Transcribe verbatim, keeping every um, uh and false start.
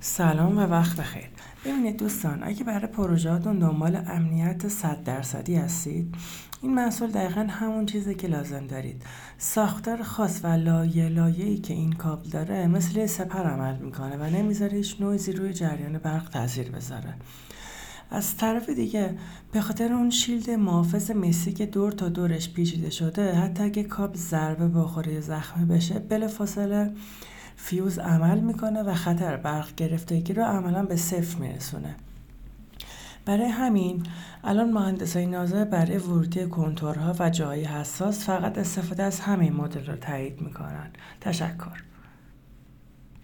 سلام و وقت بخیر. ببینید دوستان، اگه برای پروژهاتون دنبال امنیت صد درصدی هستید، این محصول دقیقا همون چیزی که لازم دارید. ساختار خاص و لایه لایه‌ای که این کابل داره مثل سپر عمل میکنه و نمیذاره هیچ نویزی روی جریان برق تاثیر بذاره. از طرف دیگه به خاطر اون شیلد محافظ مسی که دور تا دورش پیچیده شده، حتی اگه کابل ضربه بخوره یا زخمی بشه، بلافاصله فیوز عمل میکنه و خطر برق گرفتگی رو عملا به صفر میرسونه. برای همین الان مهندسای ناظر برای ورودی کنتورها و جاهای حساس فقط استفاده از همین مدل رو تایید میکنن. تشکر.